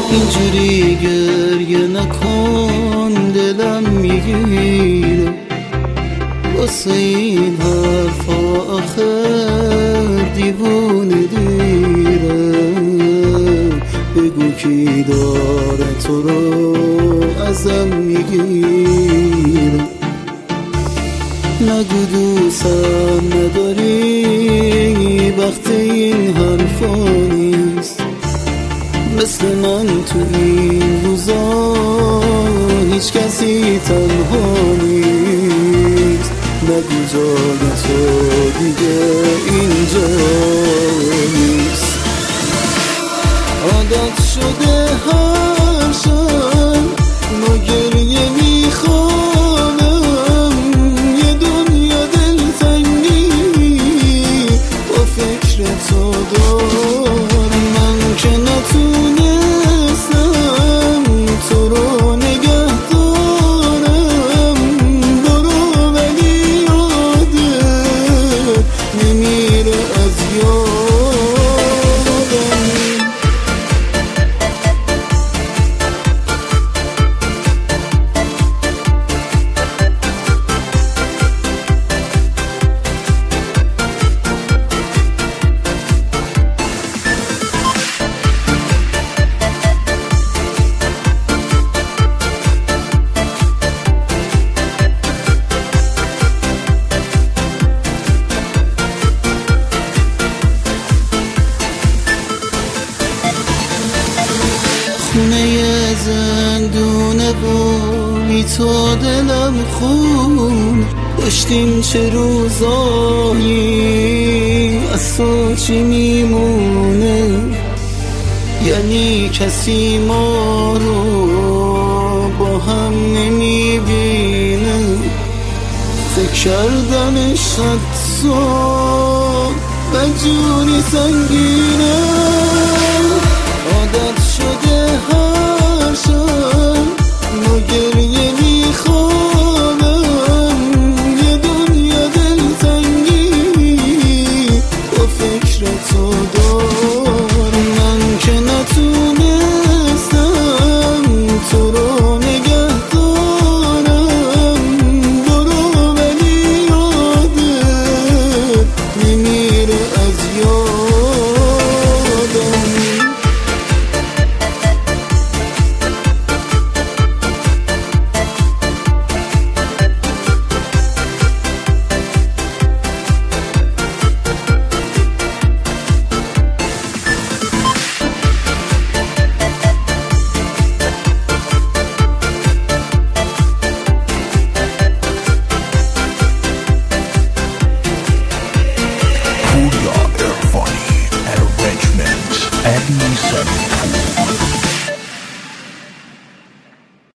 اینجوری گریه نکن دلم میگیره واسه این حرفا آخر دیوونه دیره بگو کی داره تو رو ازم میگیره نگو دوستم نداری وقت این حرفا نیست مثل من تو این روزا هیچ کسی تنها نیست نگو جای تو دیگه اینجا نیست عادت شده هر شب ما گریه میخوانم یه دنیا دلتنگی با فکر تو دارم من که نتونستم تو رو نگه دارم برو ولی یادت نمیره از یادم خونه زندونه بی تو دلم خون داشتیم چه روزایی از تو چی میمونه یعنی کسی ما رو با هم نمیبینه فکر کردنش حتی بدجوری سنگینه